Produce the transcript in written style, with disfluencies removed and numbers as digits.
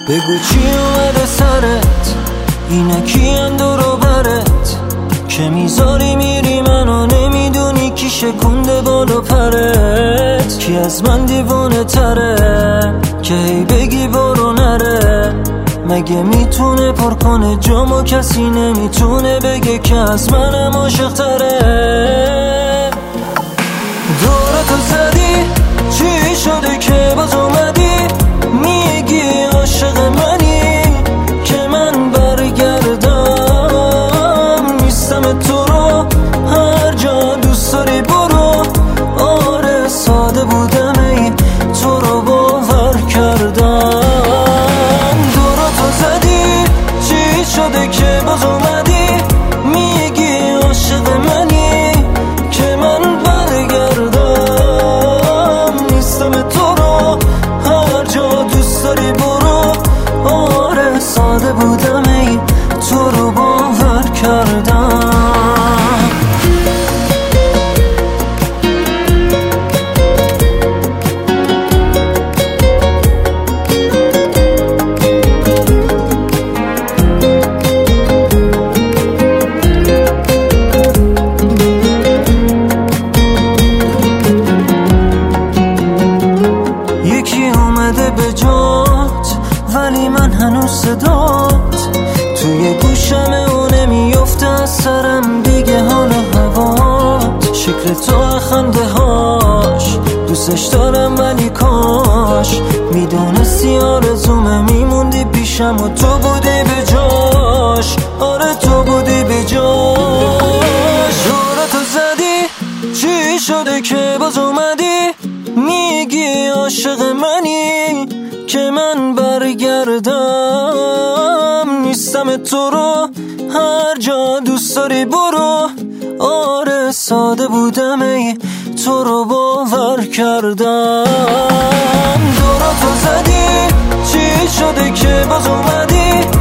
بگو چی اومده سرت، اینه کیم دورو برت که میذاری میری منو نمیدونی کی شکونده بالا پرت. کی از من دیوانه تره که هی بگی برو نره، مگه میتونه پر کنه جامو کسی نمیتونه بگه که از منم عاشق تره. دورتو زدی چی شده که باز اومدی میگی عاشق منی که من برگردم نیستم تو رو هر جا دوست داری برو. آره ساده بودم ای تو رو باور کردم. دورتو زدی چی شده که باز اومدی میگی عاشق منی که من برگردم نیستم تو رو هر جا دوست داری برو. آره ساده بودم ای تو رو باور کردم. یکی اومده به جات ولی من هنوز صدات توی گوشمه و نمیفته از سرم دیگه حال هوات. شکل تو خنده هاش دوستش دارم ولی کاش میدونستی آرزومه میموندی پیشم و تو بودی به جاش. آره تو بودی به جاش. دورتو زدی چی شده که باز اومدی میگی عاشق منی که من برگردم نیستم تو رو هر جا دوست داری برو. آره ساده بودم ای تو رو باور کردم. دورتو زدی چی شده که باز اومدی